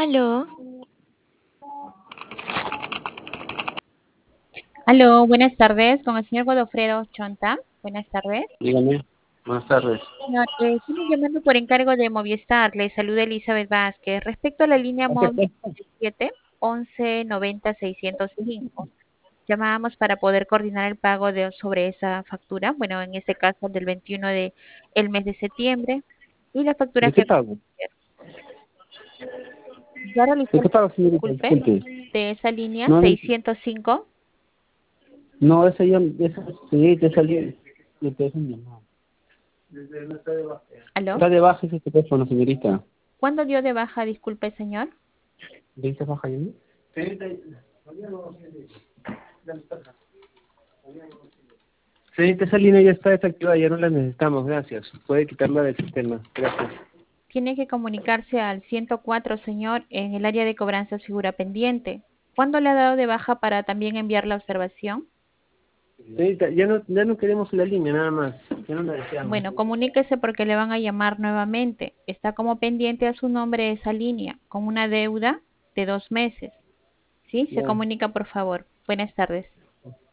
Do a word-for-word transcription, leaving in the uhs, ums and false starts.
Aló, Aló, buenas tardes, con el señor Godofredo Chonta. Buenas tardes. Dígame, buenas tardes. Señor, eh, estamos llamando por encargo de Movistar. Le saluda Elizabeth Vázquez. Respecto a la línea móvil siete once noventa seiscientos cinco, llamábamos para poder coordinar el pago de sobre esa factura. Bueno, en este caso del veintiuno de el mes de septiembre y la factura ¿De qué que pago? ya realizó ¿De el qué pago, señorita? disculpe Disculpe. de esa línea No, no, seiscientos cinco. no, esa yo, esa, señorita, esa línea. Me parece mi mamá. ¿Aló? Está de baja ese teléfono, señorita. ¿Cuándo dio de baja, disculpe, señor? ¿De esta baja ahí? Señorita, esa línea ya está desactivada, ya no la necesitamos, gracias. Puede quitarla del sistema, gracias. Tiene que comunicarse al ciento cuatro, señor, en el área de cobranzas figura pendiente. ¿Cuándo le ha dado de baja para también enviar la observación? Señorita, ya no, ya no queremos la línea, nada más. Ya no la deseamos. Bueno, comuníquese porque le van a llamar nuevamente. Está como pendiente a su nombre esa línea, con una deuda de dos meses. ¿Sí? Se Ya. comunica, por favor. Buenas tardes.